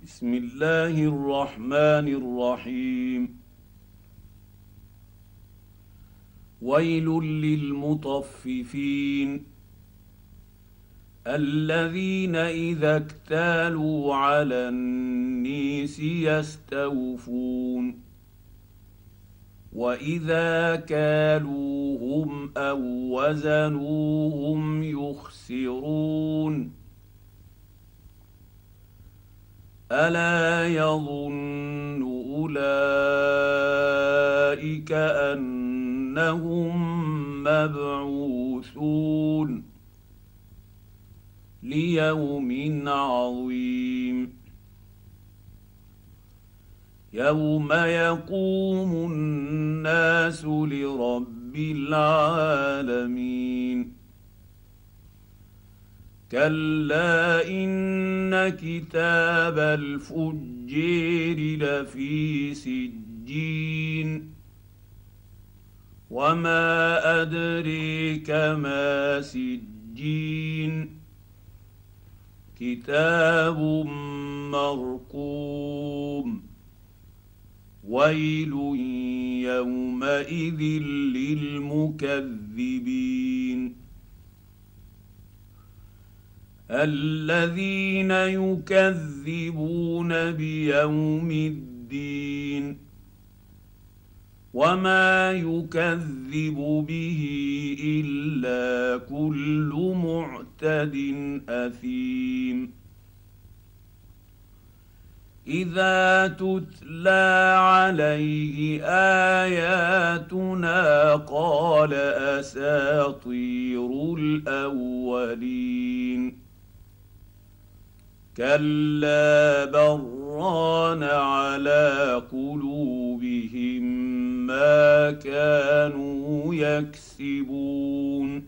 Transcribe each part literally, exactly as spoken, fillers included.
بسم الله الرحمن الرحيم. ويل للمطففين الذين اذا اكتالوا على النيس يستوفون واذا كالوهم او وزنوهم يخسرون الا يظن اولئك انهم مبعوثون ليوم عظيم يوم يقوم الناس لرب العالمين كلا ان كتاب الفجير لفي سجين وما ادريك ما سجين كتاب مرقوم ويل يومئذ للمكذبين الذين يكذبون بيوم الدين وما يكذب به الا كل معتد اثيم اذا تتلى عليه اياتنا قال اساطير الاولين كلا بران على قلوبهم ما كانوا يكسبون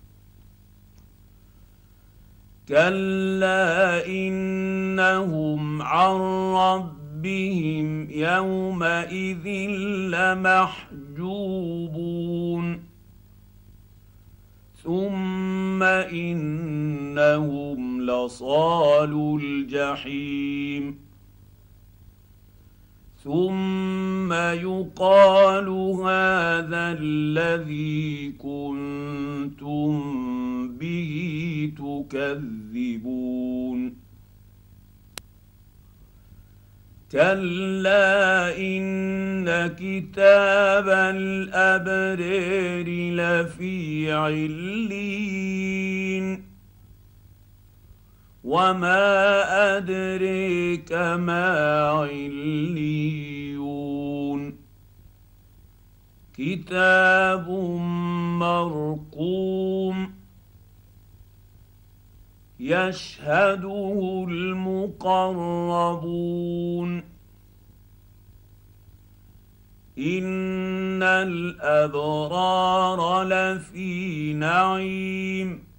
كلا انهم عن ربهم يومئذ لمحجوبون ثم انهم لصالو الجحيم ثم يقال هذا الذي كنتم به تكذبون كلا ان كتاب الابرار لفي علين وما ادريك ما عليون كتاب مرقوم يشهده المقربون ان الابرار لفي نعيم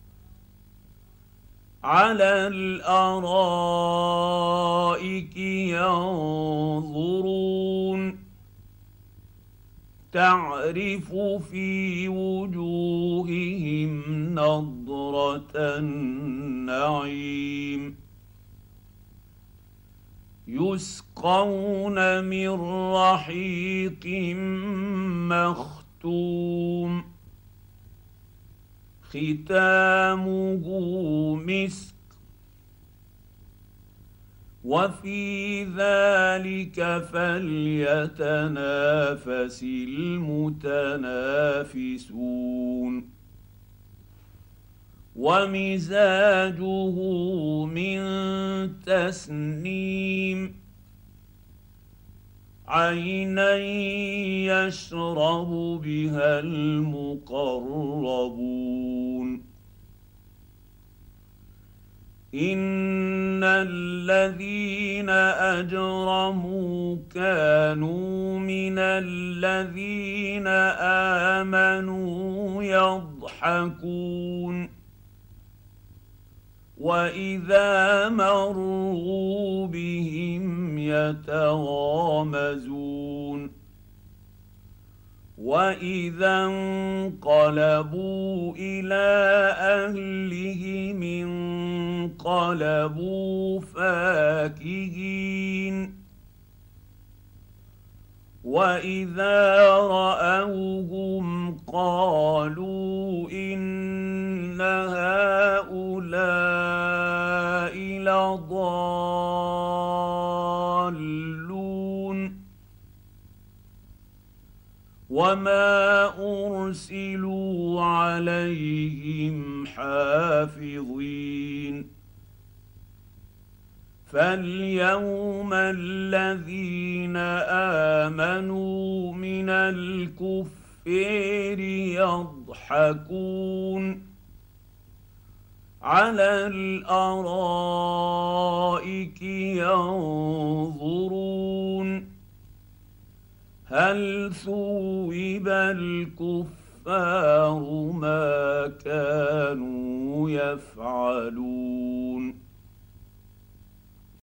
على الارائك ينظرون تعرف في وجوههم نضرة النعيم يسقون من رحيق مختوم ختامه مسك وفي ذلك فليتنافس المتنافسون ومزاجه من تسنيم عينا يشرب بها المقربون ان الذين اجرموا كانوا من الذين امنوا يضحكون واذا مروا بهم يتغامزون واذا انقلبوا الى اهلهم انقلبوا فاكهين واذا راوهم قالوا ان هؤلاء لضالون وما ارسلوا عليهم حافظين فاليوم الذين امنوا من الكفار يضحكون على الارائك ينظرون هل ثوب الكفار ما كانوا يفعلون